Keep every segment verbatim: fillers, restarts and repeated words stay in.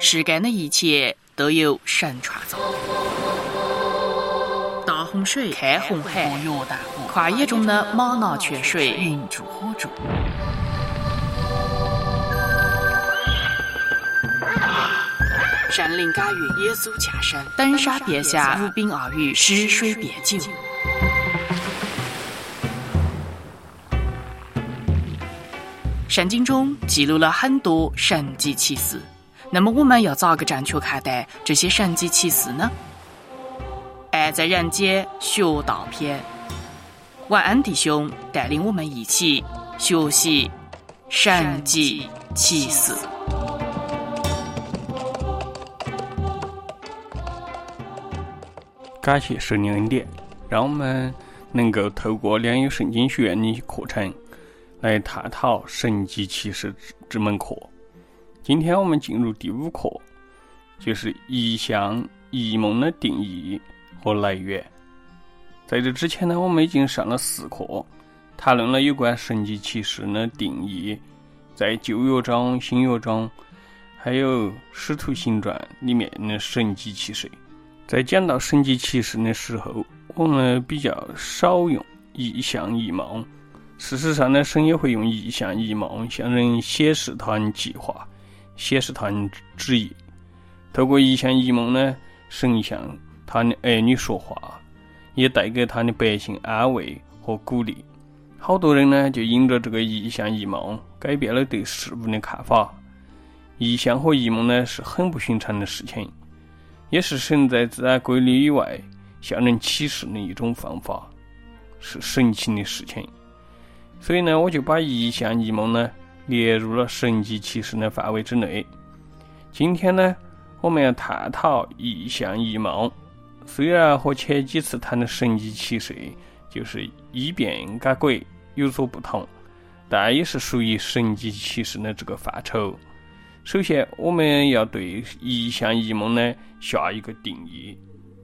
世间的一切都有神创造。大洪水，开红海，约旦河，跨越中的玛瑙泉水，云柱火柱。山林感遇，耶稣降生，登沙别下，无冰而雨，湿水变酒。圣经中记录了很多神迹奇事，那么我们要咋个正确看待这些神迹奇事呢？爱在人间学道篇，晚安弟兄带领我们一起学习神迹奇事。 感谢神的恩典，让我们能够透过良友圣经学院的课程来探讨神迹奇事这门课。今天我们进入第五课，就是异象异梦的定义和来源。在这之前呢，我们已经上了四课，谈论了有关神迹奇事的定义，在旧约中、新约中，还有使徒行传里面的神迹奇事。在讲到神迹奇事的时候，我们比较少用异象异梦。事实上呢，神也会用异象异梦向人显示他的计划，显示他的旨意。透过异象异梦呢，神向他的儿女说话，也带给他的百姓安慰和鼓励。好多人呢，就因着这个异象异梦改变了对事物的看法。异象和异梦呢，是很不寻常的事情，也是神在自然规律以外向人启示的一种方法，是神奇的事情。所以呢，我就把异象异梦呢列入了神迹奇事的范围之内。今天呢，我们要探讨异象异梦。虽然和前几次谈的神迹奇事就是异变改轨有所不同，但也是属于神迹奇事的这个范畴。首先，我们要对异象异梦呢下一个定义。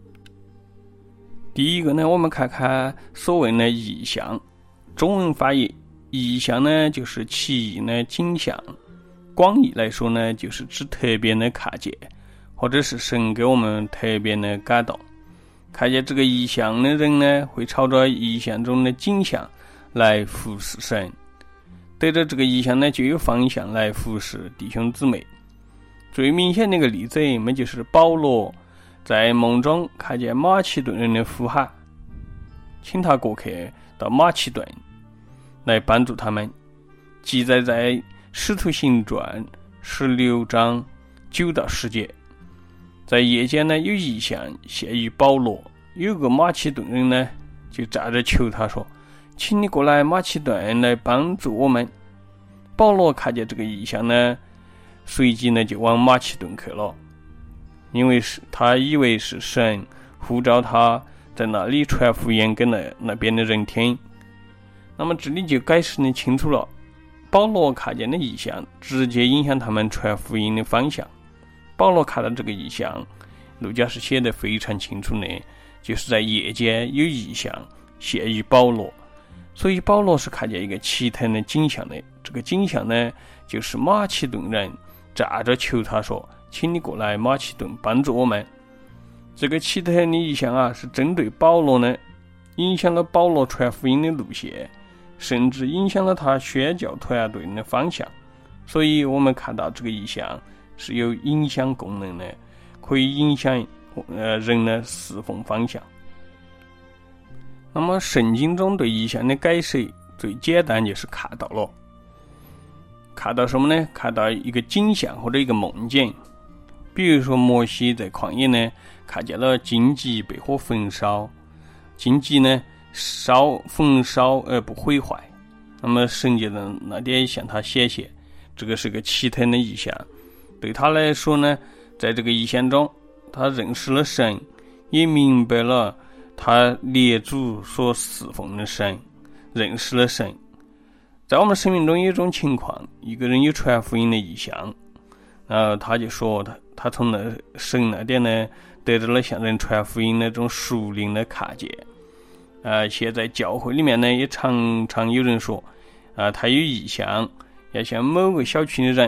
第一个呢，我们看看所谓的异象。中文翻译，异象呢就是奇异的景象，广义来说呢，就是指特别的看见，或者是神给我们特别的感动。看见这个异象的人呢，会朝着异象中的景象来服侍神，得着这个异象呢，就有方向来服侍弟兄姊妹。最明显的一个例子，那就是保罗在梦中看见马其顿人的呼喊，请他过客到马其顿来帮助他们，记载在《使徒行传》十六章九到十节。在夜间呢，有异象现于保罗，有个马其顿人呢，就站着求他说：“请你过来马其顿来帮助我们。”保罗看见这个异象呢，随即呢就往马其顿去了，因为是他以为是神呼召他在那里传福音给那那边的人听。那么这里就解释的清楚了，保罗看见的异象直接影响他们传福音的方向。保罗看到这个异象，路加是写得非常清楚的，就是在夜间有异象现于保罗，所以保罗是看见一个奇特的景象的。这个景象呢，就是马其顿人站着求他说：“请你过来马其顿帮助我们。”这个奇特的异象啊，是针对保罗呢，影响了保罗传福音的路线，甚至影响了他宣教团队的方向。所以我们看到这个异象是有影响功能的，可以影响呃人的侍奉方向。那么圣经中对异象的解释最简单，就是看到了。看到什么呢？看到一个景象或者一个梦境。比如说摩西在旷野呢，看见了荆棘被火焚烧，荆棘呢烧焚烧而不毁坏。那么神就在那点向他显现，这个是个奇特的异象。对他来说呢，在这个异象中，他认识了神，也明白了他列祖所侍奉的神，认识了神。在我们生命中有一种情况，一个人有传福音的异象，然后他就说他他从那神那点呢得到了向人传福音那种属灵的看见。呃，现在教会里面呢也常常有人说，啊、呃，他有异象，要向某个小区的人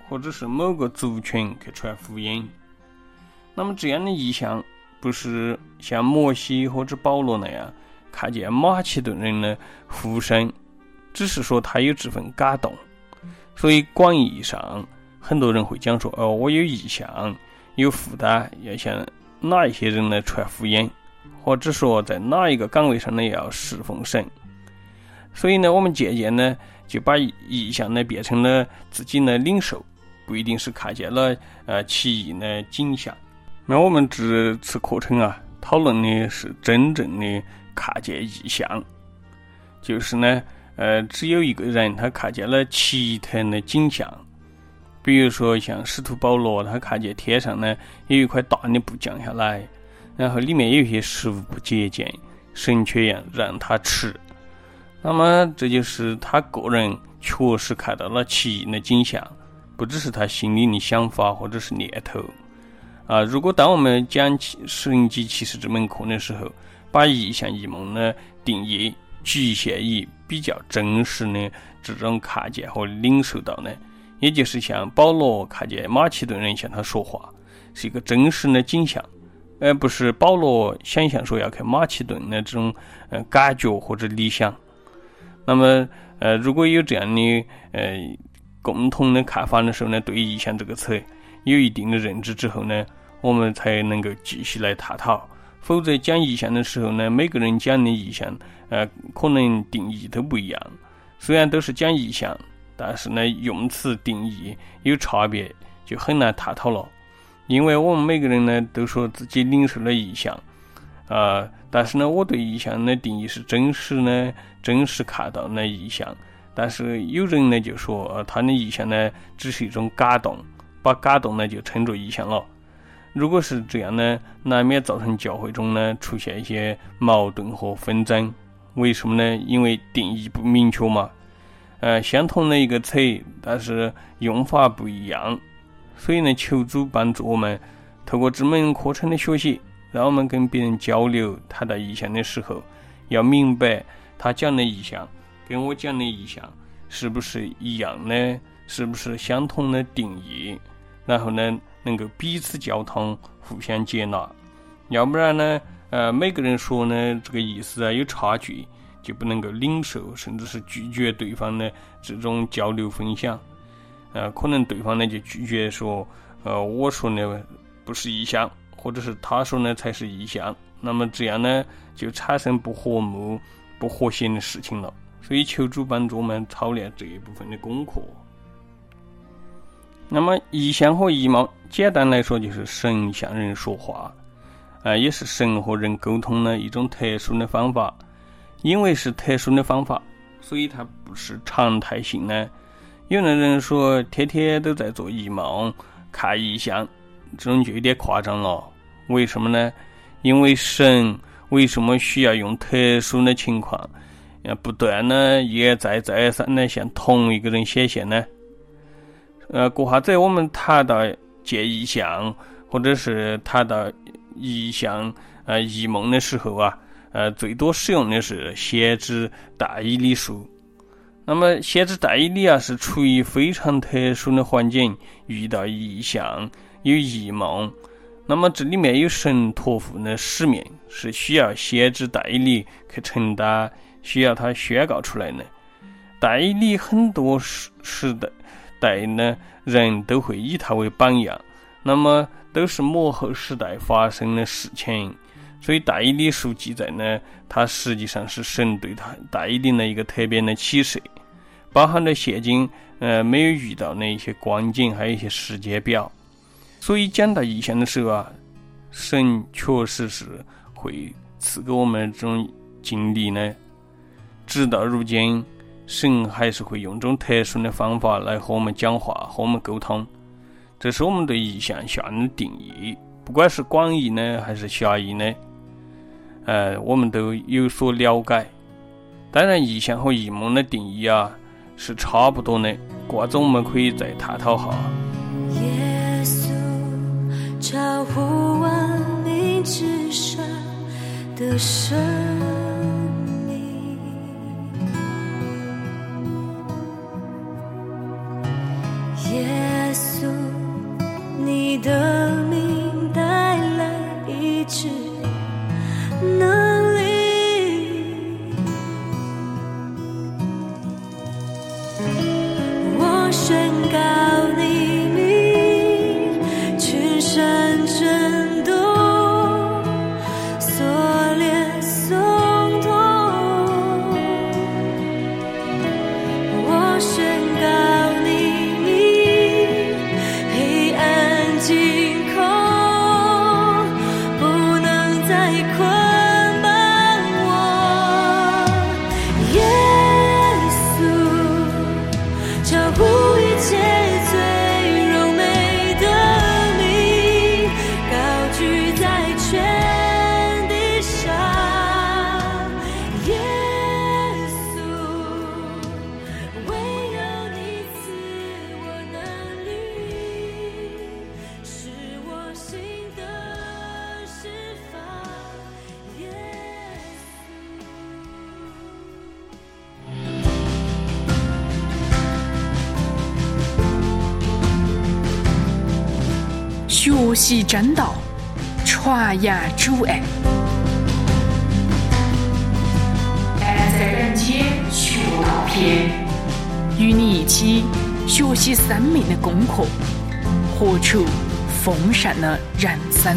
或者是某个族群去传福音。那么这样的意象不是像摩西或者保罗那样看见马其顿人的复生，只是说他有这份感动。所以广义意上，很多人会讲说，哦，我有意向，有负担，要向哪一些人来传福音，或者说在哪一个岗位上呢要侍奉神。所以呢，我们渐渐呢就把意向呢变成了自己的领受，不一定是看见了呃奇异的景象。那我们这次课程啊，讨论的是真正的看见异象，就是呢，呃，只有一个人他看见了奇特的景象，比如说像使徒保罗，他看见天上呢有一块大的布降下来，然后里面有一些食物不洁净，神却让让他吃。那么这就是他个人确实看到了奇异的景象，不只是他心里的想法或者是念头。啊，如果当我们讲神迹启示这门课的时候，把异象异梦的定义局限于比较真实的这种看见和领受到呢，也就是像保罗看见马其顿人向他说话，是一个真实的景象，而不是保罗想象说要看马其顿的这种呃感觉或者理想。那么呃，如果有这样的呃共同的看法的时候呢，对异象这个词有一定的认知之后呢，我们才能够继续来探讨。否则讲异象的时候呢，每个人讲的异象呃可能定义都不一样，虽然都是讲异象，但是呢用词定义有差别，就很难探讨了。因为我们每个人呢都说自己领受了异象啊、呃，但是呢我对异象的定义是真实呢真实看到的异象，但是有人呢就说、呃、他的异象呢只是一种感动，把感动呢就称作异象了。如果是这样呢，难免造成教会中呢出现一些矛盾和纷争。为什么呢？因为定义不明确嘛。呃，相同的一个词，但是用法不一样。所以呢，求主帮助我们，透过这门课程的学习，让我们跟别人交流谈到异象的时候，要明白他讲的异象跟我讲的异象是不是一样的，是不是相同的定义，然后呢能够彼此交通，互相接纳。要不然呢呃，每个人说呢这个意思啊有差距，就不能够领受，甚至是拒绝对方的这种交流分享。呃，可能对方呢就拒绝说呃，我说呢不是异象，或者是他说呢才是异象，那么这样呢就产生不和睦不和谐的事情了。所以求主帮助我们操练这一部分的功课。那么异象和异梦简单来说就是神向人说话，呃，也是神和人沟通的一种特殊的方法。因为是特殊的方法，所以它不是常态性的。有的人说天天都在做异梦看异象，这种就有点夸张了。为什么呢？因为神为什么需要用特殊的情况不断的一再再三的向同一个人显现呢？呃，过下子我们谈到见异象，或者是谈到异象、呃异梦的时候啊，呃，最多使用的是先知但以理书。那么，先知但以理啊，是处于非常特殊的环境，遇到异象、有异梦。那么，这里面有神托付的使命，是需要先知但以理去承担，需要他宣告出来的。但以理很多时代。代呢人都会以他为榜样，那么都是末后时代发生的事情，所以但以理书记载呢，它实际上是神对他但以理的一个特别的启示，包含了现今呃没有遇到的一些光景，还有一些时间表。所以讲到异象的时候啊，神确实是会赐给我们这种经历呢，直到如今神还是会用这种特殊的方法来和我们讲话，和我们沟通。这是我们对异象下的定义，不管是广义呢还是狭义呢，呃，我们都有所了解。当然异象和异梦的定义啊是差不多的，过着我们可以再探讨下。 耶稣超乎万民之上的生耶稣告你名，群山震动，锁链松动。我宣告你名，黑暗惊恐，不能再捆绑我。耶稣，超乎一切最柔美的名，高举在全地上。耶稣，唯有你赐我能力，使我心得释放。耶学习真道，传扬主爱。爱在人间学道篇，与你一起学习生命的功课，活出丰盛的人生。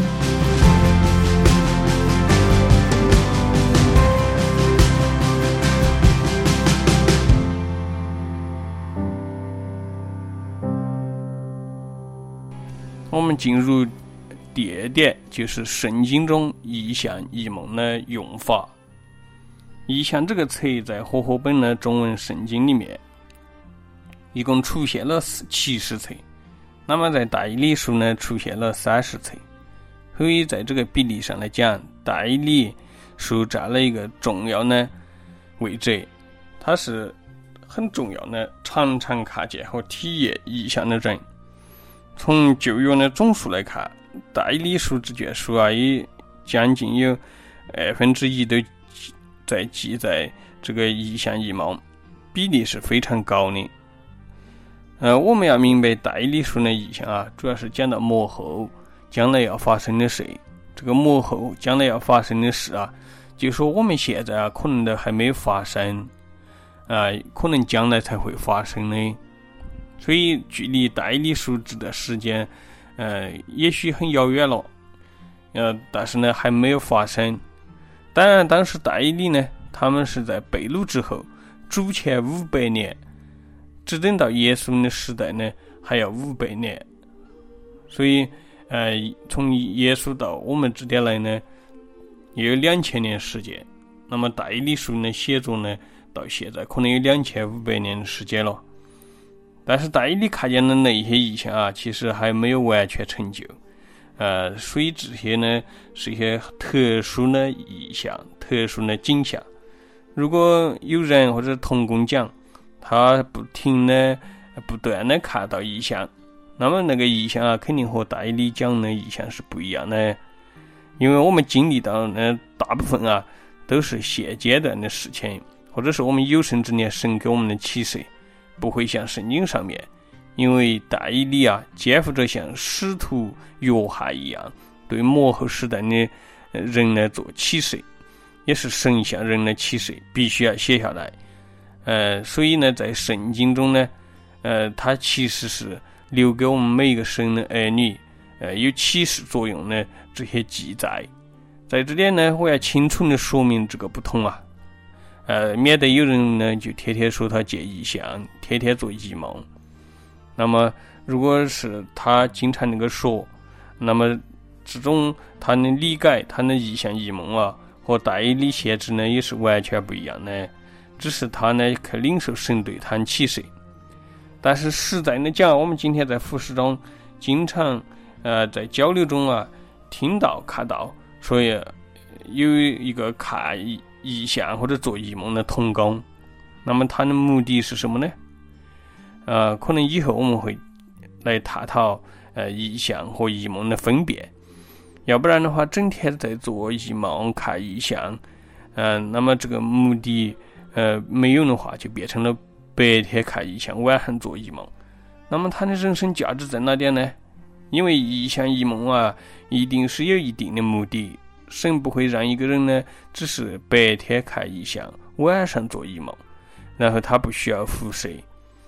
我们进入第二点，就是圣经中异象异梦的用法。异象这个词在和合本的中文圣经里面一共出现了七十次，那么在但以理书呢出现了三十次。所以在这个比例上来讲，但以理书占了一个重要的位置，它是很重要的常常看见和体验异象的人。从旧约的总数来看，但以理书这卷书啊，也将近有二分之一都在记载这个异象异梦，比例是非常高的。呃，我们要明白但以理书的异象啊，主要是讲到末后将来要发生的事。这个末后将来要发生的事啊，就说我们现在啊，可能都还没有发生，啊、呃，可能将来才会发生的。所以距离但以理书指的时间呃，也许很遥远了，呃，但是呢还没有发生。当然当时但以理呢，他们是在被掳之后主前五百年，只等到耶稣的时代呢还要五百年，所以呃，从耶稣到我们这点来呢也有两千年时间。那么但以理书的写作呢到现在可能有两千五百年的时间了。但是但以理看见的那一些异象啊，其实还没有完全成就，呃，所以这些呢是一些特殊的异象、特殊的景象。如果有人或者同工讲，他不停的、不断的看到异象，那么那个异象啊，肯定和但以理讲的异象是不一样的。因为我们经历到的大部分啊，都是现阶段的事情，或者是我们有生之年神给我们的启示。不会像圣经上面，因为但以理啊肩负着像使徒约翰一样对末后时代的人来做启示，也是神向人的启示，必须要写下来。呃，所以呢，在圣经中呢，呃，它其实是留给我们每一个神的儿女，呃，有启示作用的这些记载。在这点呢，我要清楚的说明这个不同啊。呃，免得有人呢就天天说他见异象，天天做异梦。那么，如果是他经常那个说，那么这种他的理解，他的异象异梦啊，和但以理先知呢也是完全不一样的。只是他呢去领受神对他的启示。但是实在的讲，我们今天在服事中，经常呃在交流中啊，听到看到，所以有一个看异异象或者做异梦的同工，那么他的目的是什么呢？呃，可能以后我们会来探讨呃异象和异梦的分辨。要不然的话，整天在做异梦、看异象，嗯、呃，那么这个目的呃没有的话，就变成了白天看异象，晚上做异梦。那么他的人生价值在哪点呢？因为异象异梦啊，一定是有一定的目的。神不会让一个人呢，只是白天看异象，晚上做异梦，然后他不需要服侍。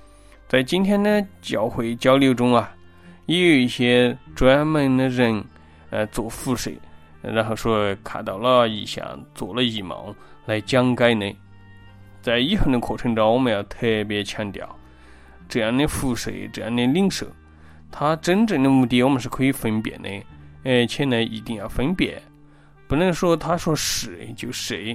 在今天的教会交流中啊，也有一些专门的人呃做辐射，然后说看到了异象，做了异梦来讲解呢。在以后的课程中，我们要特别强调这样的辐射，这样的领受，它真正的目的我们是可以分辨的，而且呢一定要分辨，不能说他说是就是，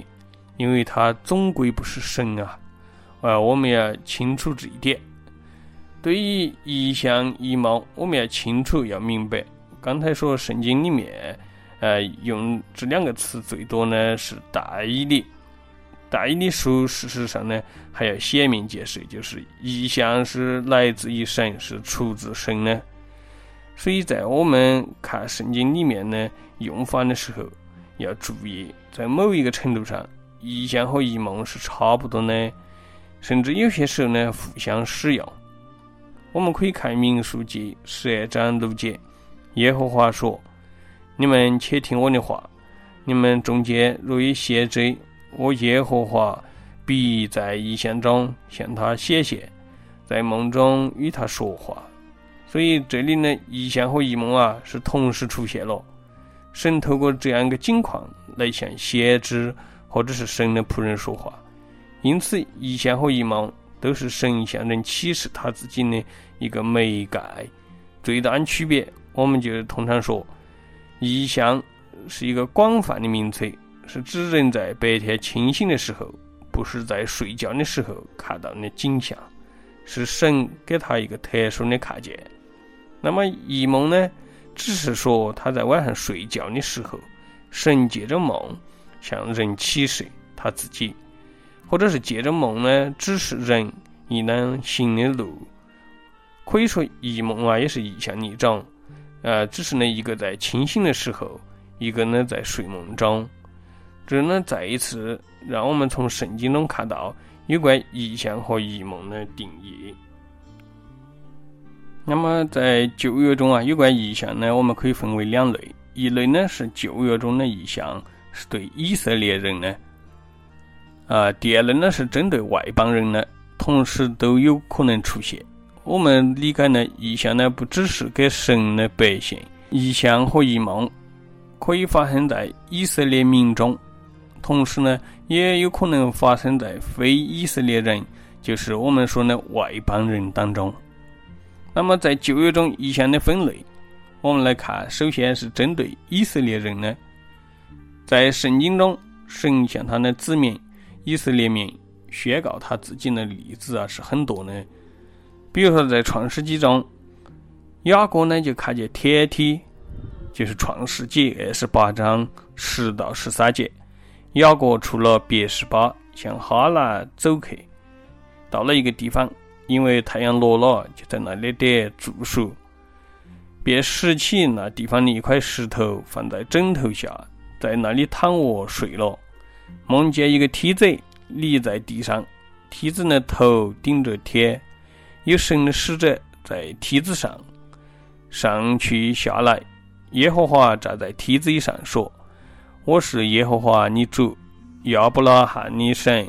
因为他总归不是神啊。呃，我们要清楚这一点。对于异象异梦，我们要清楚要明白。刚才说圣经里面呃，用这两个词最多呢是大义理。大义理书事实上呢还要显明解释，就是异象是来自于神，是出自神呢。所以在我们看圣经里面呢用法的时候要注意，在某一个程度上异象和异梦是差不多的，甚至有些时候呢互相使用。我们可以看民数记十二章六节，耶和华说：你们且听我的话，你们中间若有先知，我耶和华必在异象中向他显现，在梦中与他说话。所以这里呢异象和异梦啊是同时出现了，神透过这样一个境况来向先知或者是神的仆人说话。因此异象和异梦都是神向人启示他自己的一个媒介。最大的区别，我们就通常说异象是一个广泛的名词，是指人在白天清醒的时候，不是在睡觉的时候看到的景象，是神给他一个特殊的看见。那么异梦呢，只是说他在晚上睡觉的时候，神借着梦向人启示他自己，或者是借着梦呢指示人一能行的路。可以说异梦啊也是异象的一种，呃，只是呢一个在清醒的时候，一个呢在睡梦中。这呢再一次让我们从圣经中看到有关异象和异梦的定义。那么在旧约中啊，有关异象呢我们可以分为两类，一类呢是旧约中的异象，是对以色列人呢啊，第二类呢是针对外邦人呢，同时都有可能出现。我们理解呢异象呢不只是给神的百姓，异象和异梦可以发生在以色列民中，同时呢也有可能发生在非以色列人，就是我们说的外邦人当中。那么在旧约中异象的分类，我们来看，首先是针对以色列人呢，在圣经中神向他的子民以色列民宣告他自己的例子啊是很多的。比如说在创世纪中，雅各呢就看见天体，就是创世纪二十八章十到十三节，雅各出了别是巴，向哈兰走去，到了一个地方，因为太阳落了，就在那里点住宿，便拾起那地方的一块石头放在枕头下，在那里躺卧睡了。梦见一个梯子立在地上，梯子的头顶着天，有神的使者在梯子上上去下来，耶和华站在梯子上说：我是耶和华你主，亚伯拉罕你神，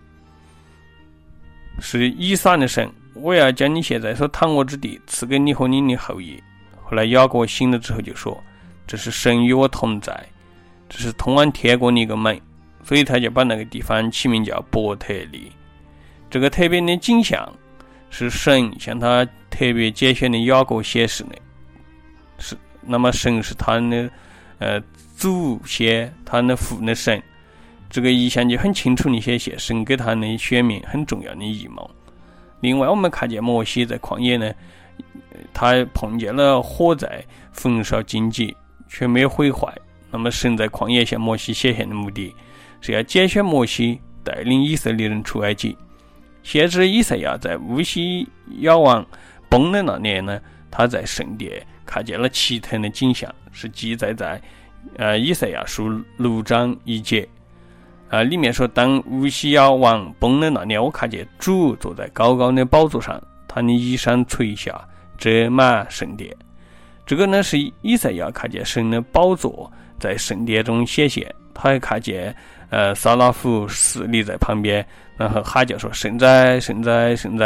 是以撒的神，我要将你现在所躺卧之地赐给你和你的后裔。后来雅各醒了之后就说：这是神与我同在，这是通往天国的一个门，所以他就把那个地方起名叫伯特利。这个特别的景象是神向他特别拣选的雅各显示的，是那么神是他的呃祖先，他的父的神。这个意象就很清楚的显现神给他的选民很重要的异梦。另外我们看见摩西在旷野呢，他碰见了火在焚烧荆棘，却没有毁坏。那么神在旷野向摩西显现的目的是要拣选摩西带领以色列人出埃及。先知以赛亚在乌西雅王崩的那年呢，他在圣殿看见了奇特的景象，是记载在呃以赛亚书六章一节。呃，里面说，当乌西雅王崩的那年，我看见主坐在高高的宝座上，他的衣裳垂下，遮满圣殿。这个呢是以赛亚看见神的宝座在圣殿中显现，他还看见呃撒拉弗侍立在旁边，然后喊叫说：圣哉圣哉圣哉，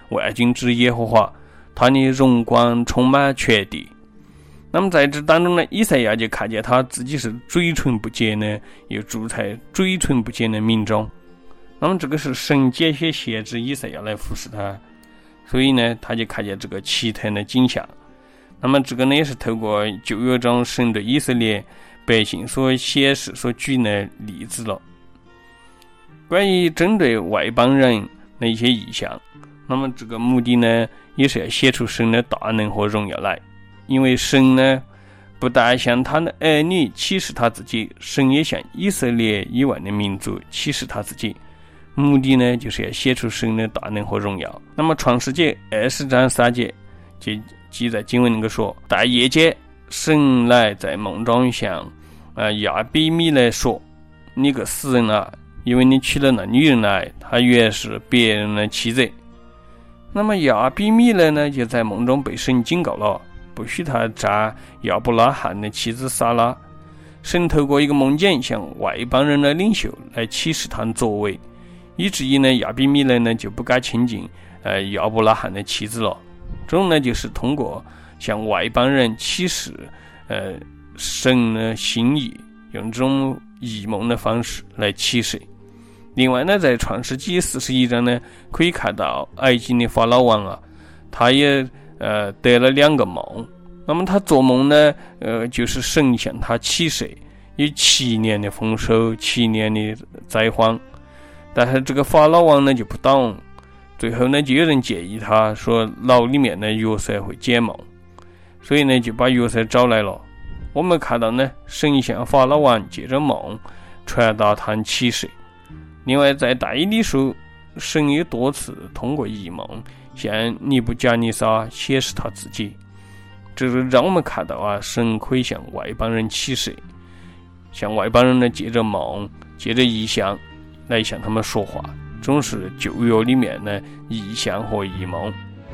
万军之耶和华，他的荣光充满全地。那么在这当中呢，以赛亚就看见他自己是嘴唇不洁呢，又住在嘴唇不洁的民中。那么这个是神拣选先知以赛亚来服侍他，所以呢，他就看见这个奇特的景象。那么这个呢，也是透过旧约中神对以色列百姓所显示、所举的例子了。关于针对外邦人的一些意象，那么这个目的呢，也是要显出神的大能和荣耀来。因为神呢，不但向他的儿女启示他自己，神也向以色列以外的民族启示他自己。目的呢，就是要显出神的大能和荣耀。那么创世纪二十章三节就记载经文那个说，在夜间，神来在梦中向呃亚比米勒说，你个死人啊，因为你娶了那女人来，她原是别人的妻子。那么亚比米勒呢，就在梦中被神警告了，不许他占亚伯拉罕的妻子撒拉。神透过一个梦境向外邦人的领袖来启示他的作为，以至于呢亚比米勒呢就不敢亲近呃亚伯拉罕的妻子了。这种呢就是通过向外邦人启示呃神的心意，用这种异梦的方式来启示。另外呢，在创世纪四十一章呢，可以看到埃及的法老王啊，他也呃得了两个梦。那么他做梦呢，呃就是神向他启示有七年的丰收，七年的灾荒。但是这个法老王呢就不懂，最后呢就有人建议他说，牢里面的约瑟会解梦，所以呢就把约瑟找来了。我们看到呢，神向法老王借着梦传达他的启示。另外在但以理书，神也多次通过异梦向尼布甲尼撒显示他自己。这是让我们看到啊，神可以向外邦人启示，向外邦人呢借着梦，借着异象来向他们说话。这种是旧约里面的异象和异梦。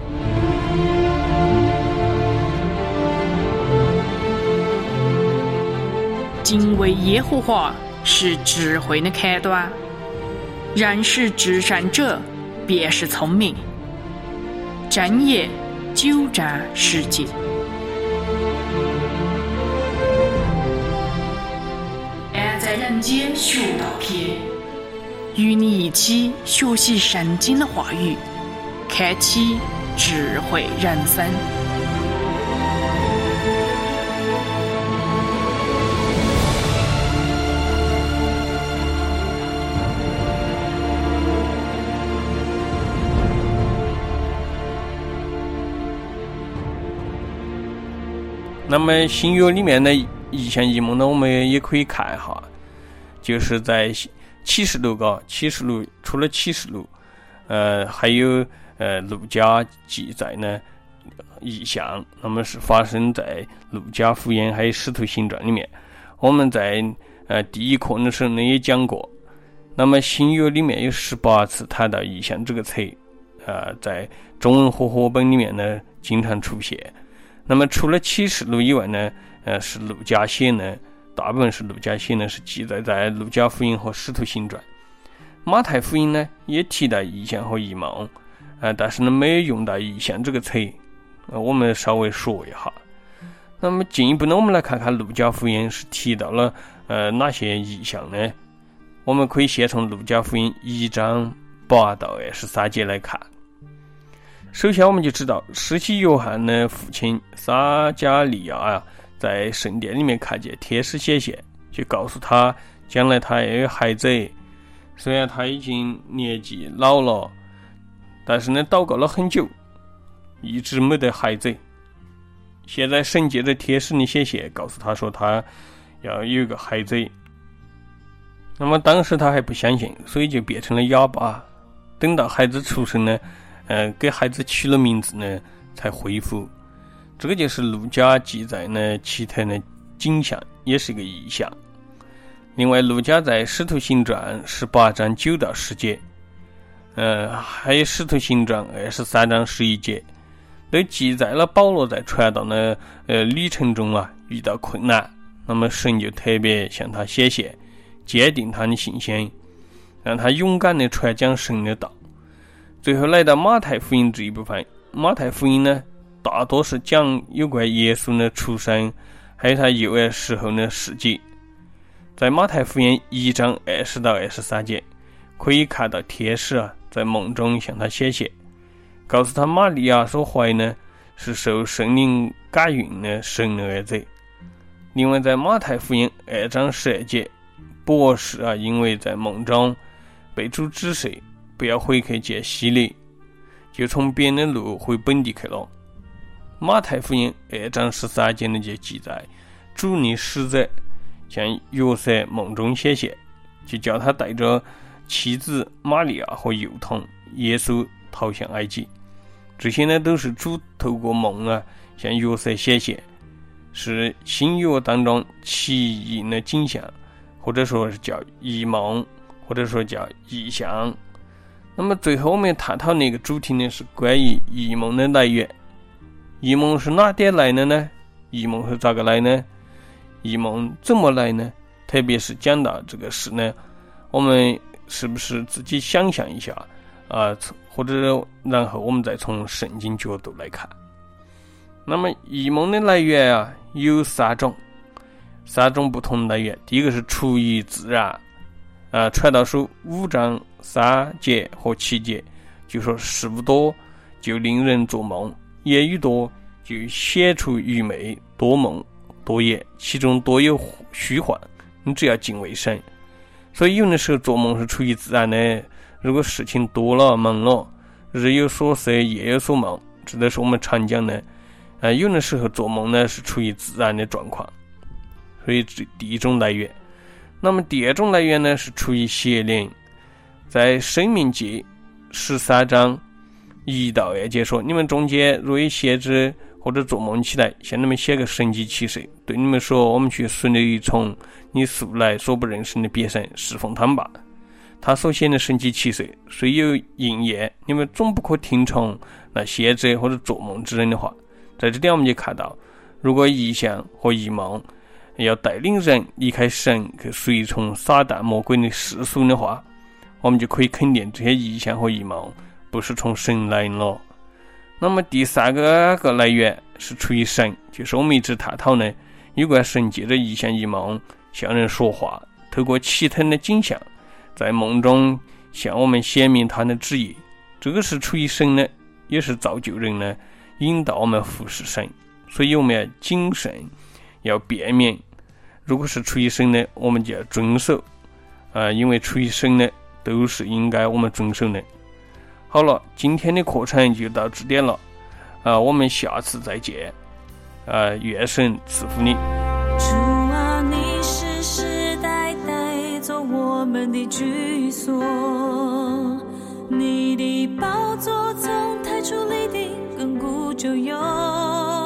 敬畏耶和华是智慧的开端，认识至善者便是聪明。真言久占世界。爱在人间学道篇，与你一起学习圣经的话语，开启智慧人生。 那么新约里面的异象异梦呢，我们也可以看一下，就是在启示录个启示录除了启示录呃还有呃路加记载呢异象，那么是发生在路加福音还有使徒行传里面。我们在呃第一课的时候呢也讲过，那么新约里面有十八次谈到异象这个词，呃在中文和合本里面呢经常出现。那么除了启示录以外呢，呃，是路加写呢，大部分是路加写呢，是记载在路加福音和使徒行传。马太福音呢也提到异象和异梦，呃，但是呢没有用到异象这个词，呃，我们稍微说一下。那么进一步呢，我们来看看路加福音是提到了呃哪些异象呢？我们可以先从路加福音一章八到二十三节来看。首先我们就知道施洗约翰的父亲撒加利亚啊，在圣殿里面看见天使显现，就告诉他将来他要有孩子。虽然他已经年纪老了，但是呢祷告了很久，一直没得孩子。现在神借着天使的显现告诉他说他要有一个孩子。那么当时他还不相信，所以就变成了哑巴。等到孩子出生呢，呃，给孩子取了名字呢，才恢复。这个就是路加记载呢奇特的景象，也是一个异象。另外，路加在使徒行传十八章九到十节，呃，还有使徒行传二十三章十一节，都记载了保罗在传道的呃旅程中啊遇到困难，那么神就特别向他显现，坚定他的信心，让他勇敢地传讲神的道。 最后来到马太福音这一部分，马太福音呢，大多是讲有关耶稣的出生，还有他幼儿时候的事迹。在马太福音一章二十到二十三节，可以看到天使啊在梦中向他显现，告诉他玛利亚所怀呢是受圣灵感孕的神的儿子。另外在马太福音二章十二节，博士啊因为在梦中被主指示不要回去见希律，就从别的路回本地去了。马太福音二章十三节的就记载，主的使者向约瑟梦中显现，就叫他带着妻子玛利亚和幼童耶稣逃向埃及。这些呢都是主透过梦啊向约瑟显现，是新约当中奇异的景象，或者说是叫异梦，或者说叫异象。那么最后我们探讨那个主题呢，是关于异梦的来源。异梦是哪点来的呢？异梦是咋个来呢？异梦怎么来呢？特别是讲到这个事呢，我们是不是自己想象一下啊？或者然后我们再从圣经角度来看。那么异梦的来源啊有三种，三种不同的来源。第一个是出于自然，啊，传道书五章三节和七节就说事物多就令人做梦，言语多就显出愚昧，多梦多言，其中多有虚幻，你只要敬畏神。所以有的时候做梦是出于自然的，如果事情多了忙了，日有所思夜有所梦，这都是我们常讲的。呃，有的时候做梦呢是出于自然的状况，所以这第一种来源。那么第二种来源呢是出于邪灵，在申命记十三章一到二节说，你们中间若有先知或者做梦起来，向你们写个神迹奇事，对你们说，我们去顺利从你素来所不认识的别神侍奉他们吧。他所显的神迹奇事虽有应验，你们总不可听从那先知或者做梦之人的话。在这点我们就看到，如果异象和异梦要带领人离开神去随从撒旦魔鬼的世俗的话，我们就可以肯定这些异象和异梦不是从神来了。那么第三个个来源是出于神，就是我们一直探讨呢，有关神借着异象异梦向人说话，透过奇特的景象在梦中向我们显明他的旨意。这个是出于神呢，也是造就人呢，引导我们服侍神。所以我们要谨慎，要辨明，如果是出于神的，我们就要遵守啊、呃，因为出于神的都是应该我们遵守的。好了，今天的课程就到这点了啊、呃，我们下次再见啊、呃，愿神赐福你。 主啊，你世世代代做我们的居所，你的宝座从太初立定，亘古就有。